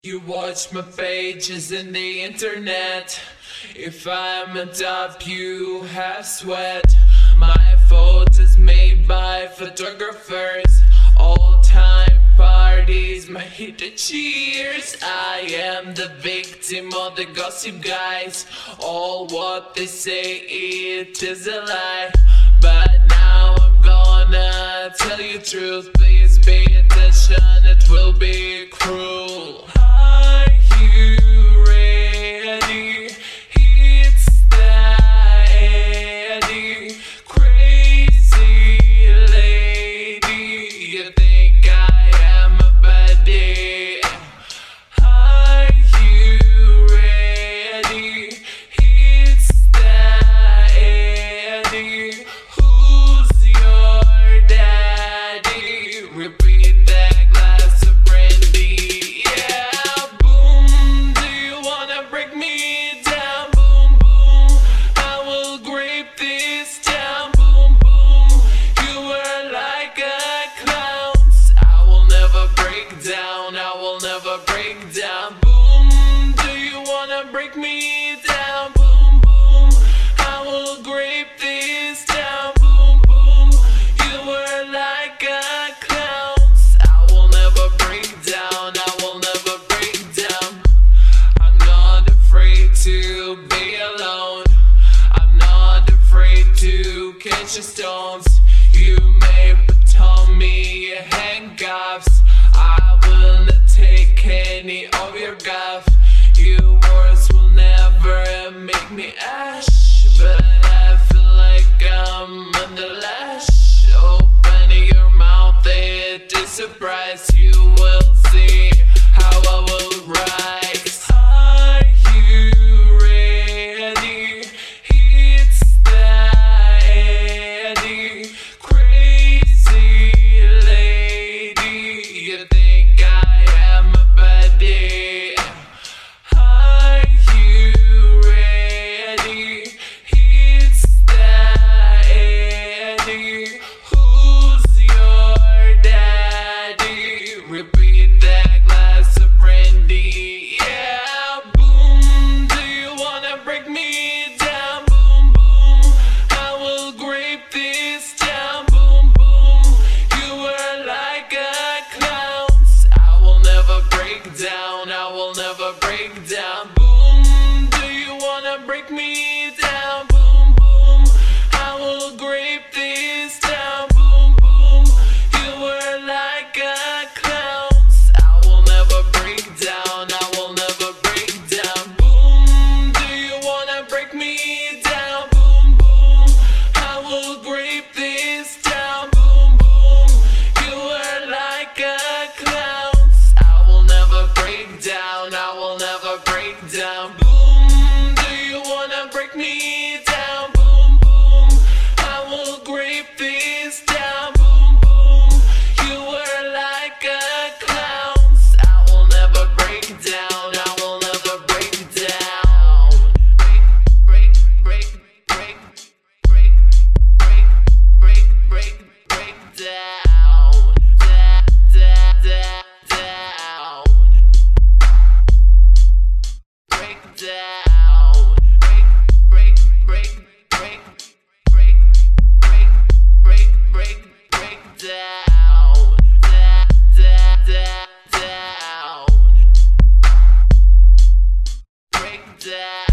You watch my pages in the internet. If I'm a top, you have sweat. My photos made by photographers. All-time parties, my hidden cheers. I am the victim of the gossip guys. All what they say, it is a lie. But now I'm gonna tell you truth. Please pay attention, it will be cruel. Are you ready? It's that Eddie, crazy lady. You think I am a baddie? Are you ready? It's that Eddie. Who's your daddy? Repeat that glass of brandy. Yeah, boom. Do you wanna break me down? Boom, boom. I will grape this town. Boom, boom. You were like a clown. I will never break down. I will never break down. Boom. Do you wanna break me down? Boom, boom. I will grape this town. Boom, boom. You were like a clown. I will never break down. I will never break down. I'm not afraid to be alone. I'm not afraid to catch the stones. You may put on me handcuffs. I will not take any of your guff. Your words will never make me ash, but I feel like I'm under lash. Open your mouth, it is a surprise. You will see how I will rise. Are you ready? It's that Eddie, crazy lady. You think I am a baddie? Are you ready? It's that Eddie. Who's your daddy? Repeat that glass of brandy. Yeah, boom. Do you wanna break me down? Boom, boom. I will grape this town. Boom, boom. You were like a clown. I will never break down. I will never break down. Boom. Do you wanna break me down? Boom, boom. I will grape this town. Boom, boom. You were like a clown. I will never break down. I will never break down. Boom. Do you wanna break me down? Boom, boom. I will grape this town. Boom, boom. You were like a clown. I will never break down. I will never break down. Boom. Do you wanna break me down? Boom, boom. I will grape this town. Boom, boom. You were like a clown. I will never break down. I will never break down. Break, break, break, break, break, break, break, break, break down. Down. Break down. Break, break, break, break, break, break, break, break down. Down. Break down.